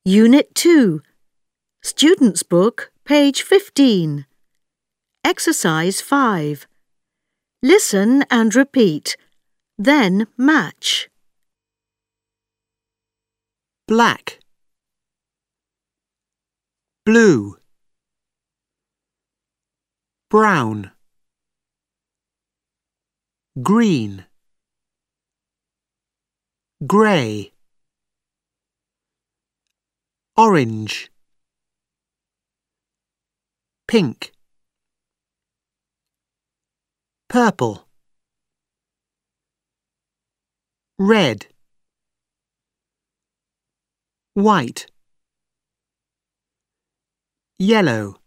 Unit 2, Student's Book, page 15. Exercise 5. Listen and repeat, then match. Black, blue, brown, green, grey, orange, pink, purple, red, white, yellow,